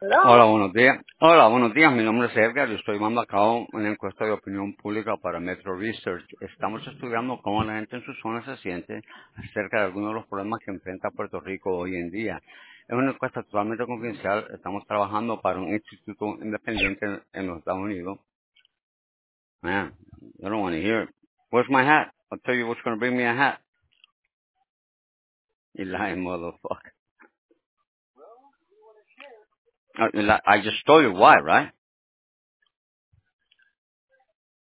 Hola, buenos días. Hola, buenos días. Mi nombre es Edgar y estoy llevando a cabo una encuesta de opinión pública para Metro Research. Estamos estudiando cómo la gente en su zona se siente acerca de algunos de los problemas que enfrenta Puerto Rico hoy en día. Es una encuesta totalmente confidencial. Estamos trabajando para un instituto independiente en los Estados Unidos. Man, I don't want to hear it. Where's my hat? I'll tell you what's going to bring me a hat. You lying motherfucker. I just told you why, right?